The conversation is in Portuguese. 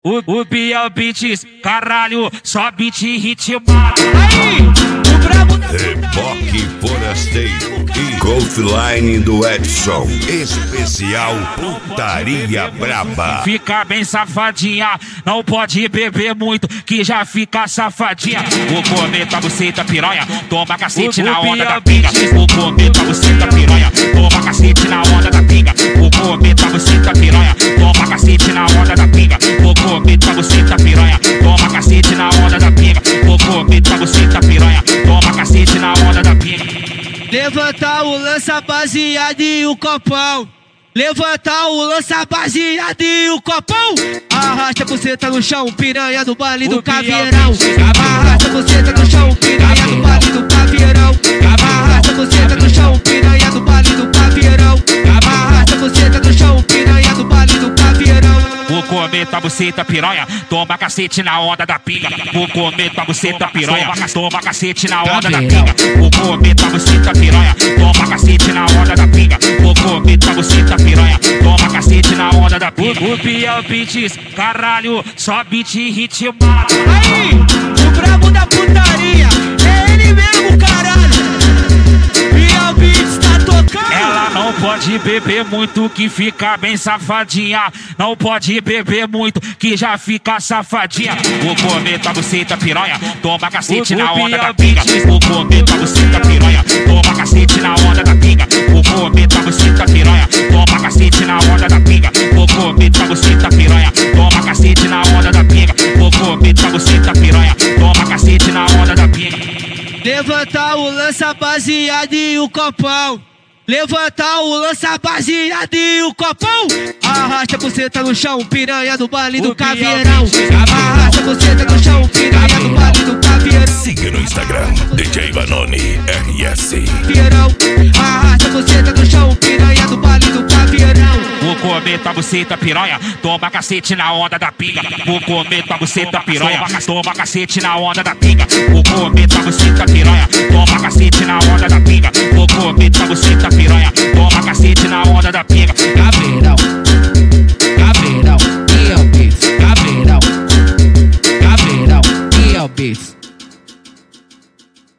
O Biel Beats, caralho, só beat ritmado. Aí, o brabo da Reboque forasteiro e Golfline do Edson. Especial Putaria Braba. Fica bem safadinha, não pode beber muito, que já fica safadinha. Vou comer tua buceta piranha, toma cacete na onda da pinga. Vou comer tua buceta piranha, toma cacete na onda da pinga. Vou comer tua buceta piranha, toma cacete na onda da pinga. Vou comer tua buceta piranha, toma cacete na onda da pinga. Vou comer tua buceta piranha, toma cacete na onda da pinga. Levanta o lança baseado e o copão. Levanta o lança baseado e o copão. Arrasta a buceta no chão, piranha do baile do caveirão. Arrasta a buceta no chão, piranha do baile do caveirão. Arrasta a buceta no chão, piranha do baile do caveirão. Arrasta a buceta no chão, piranha do baile do caveirão. Vou comer tua buceta piranha, toma cacete na onda da pinga. Vou comer tua buceta piranha, toma cacete na onda da pinga. Vou comer tua buceta piranha, toma cacete na onda da pinga. Vou comer tua buceta piranha, toma cacete na onda da pinga. O Biel Beats, caralho, só beat ritmado. Aí, o brabo da putaria, é ele mesmo, caralho. Biel Beats tá tocando. Ela não pode beber muito, que fica bem safadinha. Não pode beber muito, que já fica safadinha. Vou comer tua buceta piranha, toma cacete na onda da pinga. Vou comer tua buceta piranha, toma cacete na onda da pinga. Vou comer tua buceta piranha, toma cacete na onda da pinga. Vou comer tua buceta piranha, toma cacete na onda da pinga. Vou comer tua buceta piranha, toma cacete na onda da pinga. Levanta o lança baseado e o copão. Levanta o lança baseado e o copão. Arrasta a buceta no chão, piranha do baile do caveirão. Arrasta a buceta no chão, piranha do baile do caveirão. Siga no Instagram, DJ Vanoni RS. Arrasta a buceta no chão, piranha do baile do caveirão. Vou comer tua buceta piranha, toma cacete na onda da pinga. Vou comer tua buceta piranha, toma cacete na onda da pinga. Vou comer tua buceta piranha, toma cacete na onda da pinga. Vou comer tua buceta piranha, toma cacete na onda da pinga.